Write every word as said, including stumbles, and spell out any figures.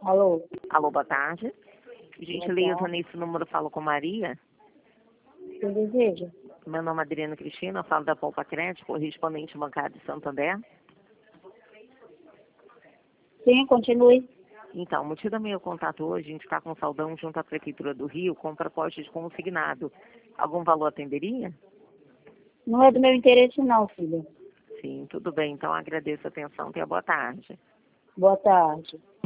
Alô? Alô, boa tarde. Gentileza, tarde. nesse número eu falo com Maria. Quem deseja? Meu nome é Adriana Cristina, eu falo da Poupa Crédito, correspondente bancário de Santander. Sim, continue. Então, o motivo do meu contato hoje, a gente está com um saldão junto à Prefeitura do Rio com proposta de consignado. Algum valor atenderia? Não é do meu interesse não, filha. Sim, tudo bem. Então, agradeço a atenção. Tenha boa tarde. Boa tarde.